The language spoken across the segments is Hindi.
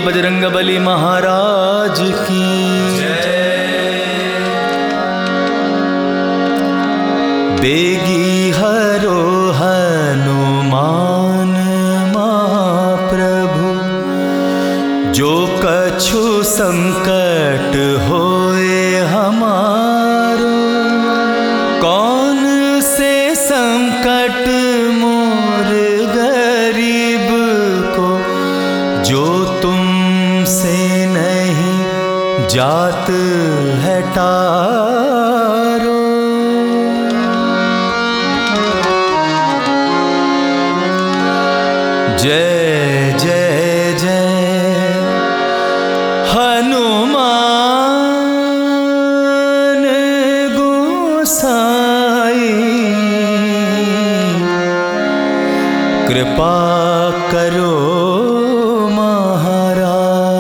बजरंगबली महाराज की बेगी हरो हनुमान मां प्रभु, जो कछु संकट होए हमारो। कौन से संकट मोर गरीब को, जो तुमसे नहीं जात है टारो। जय जय जय हनुमान गोसाई, कृपा करो महाराज।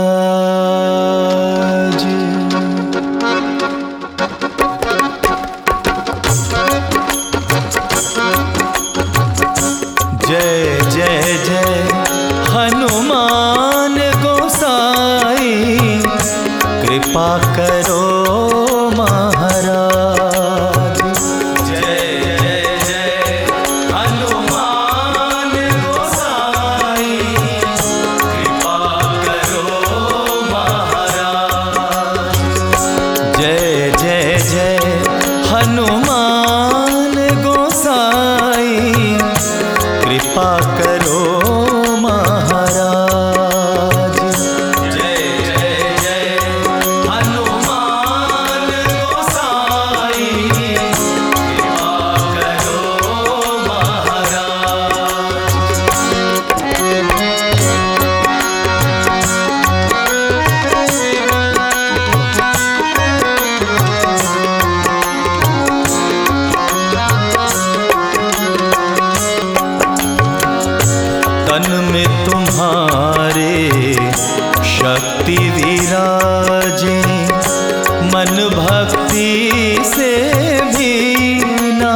जय जय जय हनुमान गोसाई, कृपा करो महाराज। जय जय जय हनुमान गोसाई, कृपा करो महाराज। जय जय जय हनुमान गोसाई, कृपा करो महाराज। जय जय जय हनुमान गोसाई, कृपा करो महाराज। तन में तुम्हारे शक्ति विराजे, मन भक्ति से भीना।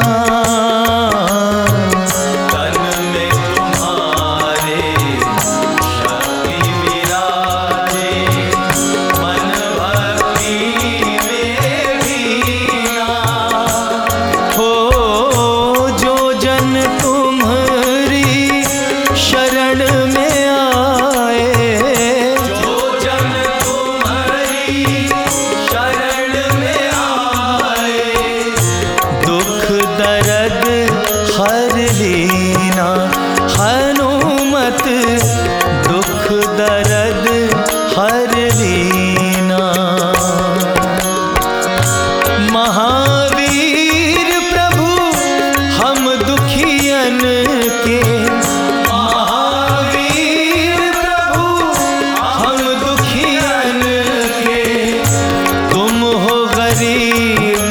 तन में तुम्हारे शक्ति विराजे, मन भक्ति में भीना। हो जो जन तुम्हारी शरण में आए, जो जन तुम्हारी शरण में आए, दुख दर्द हर लीना। हनुमत दुख दर्द हर लीना। महावीर प्रभु हम दुखियन के, गरीब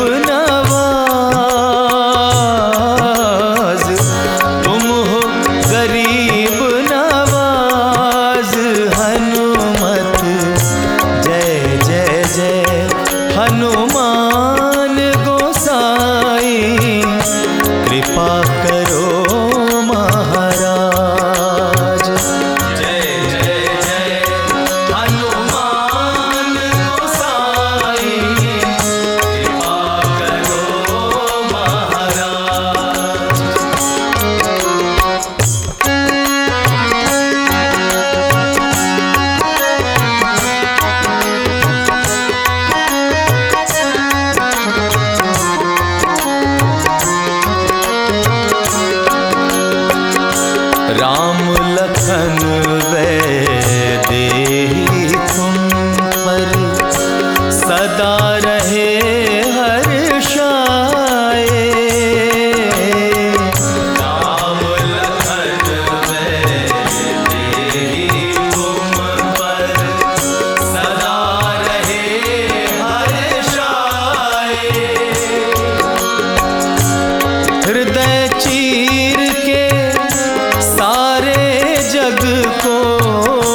नवाज, तुम हो गरीब नवाज। हनुमत जय जय जय हनुमान गोसाई, कृपा करो महाराज। जय जय जय हनुमान गोसाई, राम लखन वैदेही तुम पर सदा रहे हर्षाए। राम लखन वैदेही तुम पर सदा रहे हर्षाए। हृदय चीर के सारे जग को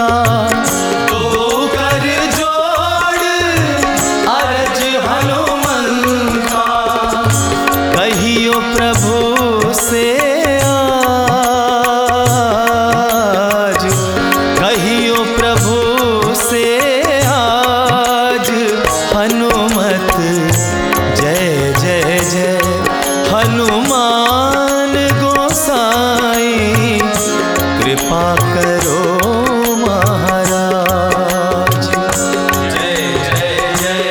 दो कर जोड़ अरज हनुमंता, कहियो प्रभु से आज, कहियो प्रभु से आज हनुमत जय जय जय हनुमान गोसाई कृपा करो महाराज। जय जय जय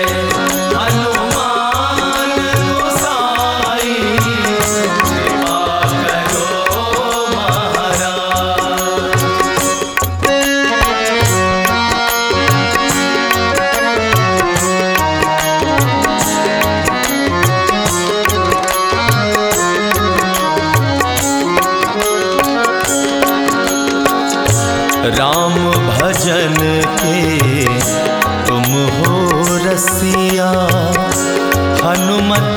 हनुमान गोसाई कृपा करो महाराज। राम भजन के तुम हो रसिया, हनुमत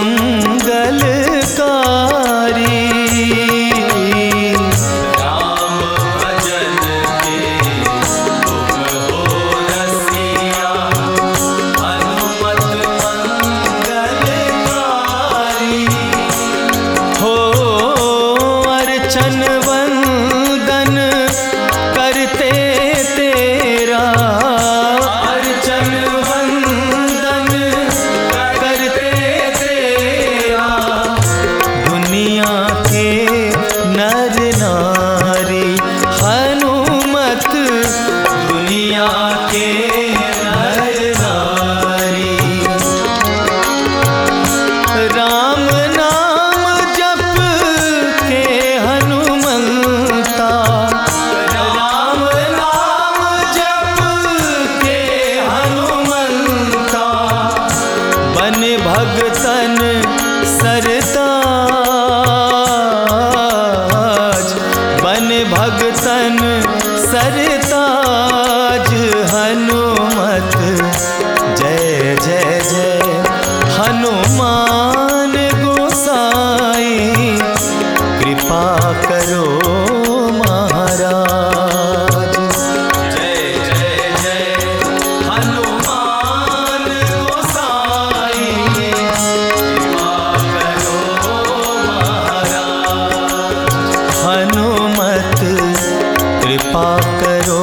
मंगलकारी। राम भजन के तुम हो रसिया, हनुमत मंगलकारी। हो अर्चन वंदन करते तेरा, अर्चन वंदन करते तेरा, दुनिया के नर नारी हनुमत, दुनिया के नर नारी। राम नाम जप के हनुमंता, राम नाम जप के हनुमंता, बन भगतन सरताज, बन भगतन सरताज हनुमत जय जय जय हनुमान गोसाई कृपा करो महाराज। जय जय जय हनुमान गोसाई कृपा करो महाराज। हनुमत कृपा करो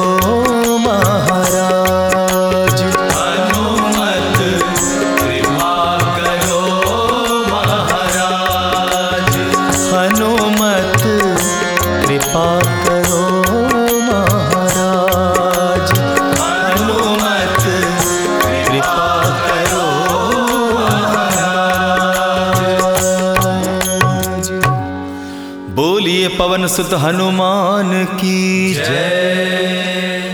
महाराज। हनुमत कृपा करो महाराज। हनुमत कृपा करो महाराज। हनुमत कृपा करो महाराज। बोलिए पवन सुत हनुमान की जय।